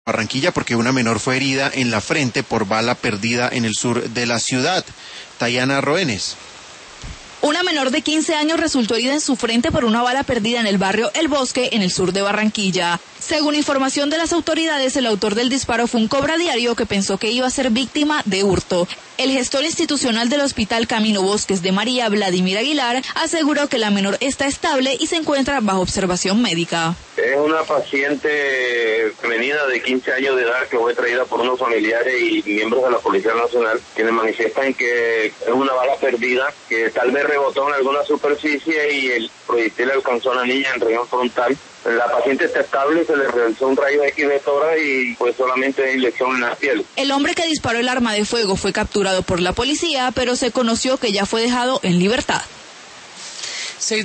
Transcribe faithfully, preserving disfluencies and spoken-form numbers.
Barranquilla porque una menor fue herida en la frente por bala perdida en el sur de la ciudad. Tayana Roenes. Una menor de quince años resultó herida en su frente por una bala perdida en el barrio El Bosque, en el sur de Barranquilla. Según información de las autoridades, el autor del disparo fue un cobradiario que pensó que iba a ser víctima de hurto. El gestor institucional del Hospital Camino Bosques de María, Vladimir Aguilar, aseguró que la menor está estable y se encuentra bajo observación médica. Es una paciente femenina de quince años de edad que fue traída por unos familiares y miembros de la Policía Nacional, quienes manifiestan que es una bala perdida, que tal vez rebotó en alguna superficie y el proyectil alcanzó a la niña en región frontal. La paciente está estable, se le realizó un rayo X de tórax y pues solamente inyección en la piel. El hombre que disparó el arma de fuego fue capturado por la policía, pero se conoció que ya fue dejado en libertad.